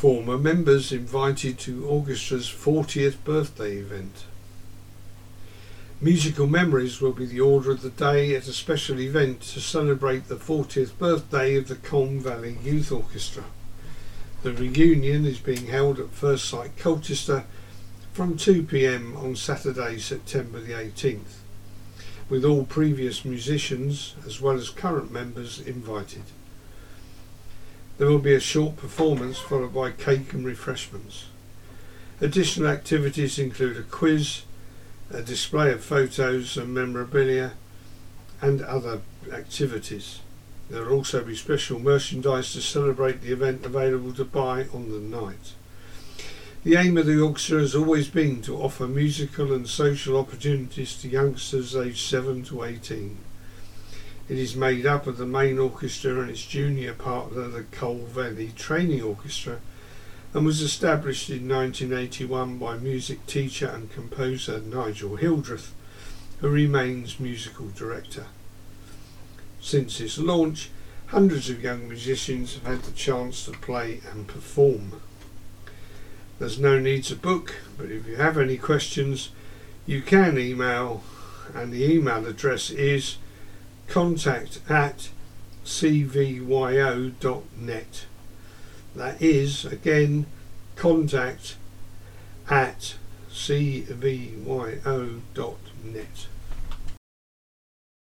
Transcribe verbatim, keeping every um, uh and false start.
Former members invited to orchestra's fortieth birthday event. Musical Memories will be the order of the day at a special event to celebrate the fortieth birthday of the Colne Valley Youth Orchestra. The reunion is being held at First Sight Colchester from two p m on Saturday, September the eighteenth, with all previous musicians as well as current members invited. There will be a short performance followed by cake and refreshments. Additional activities include a quiz, a display of photos and memorabilia, and other activities. There will also be special merchandise to celebrate the event available to buy on the night. The aim of the orchestra has always been to offer musical and social opportunities to youngsters aged seven to eighteen. It is made up of the main orchestra and its junior partner, the Colne Valley Training Orchestra, and was established in nineteen eighty-one by music teacher and composer Nigel Hildreth, who remains musical director. Since its launch, hundreds of young musicians have had the chance to play and perform. There's no need to book, but if you have any questions, you can email, and the email address is contact at c v y o dot net. That is, again, contact at c v y o dot net.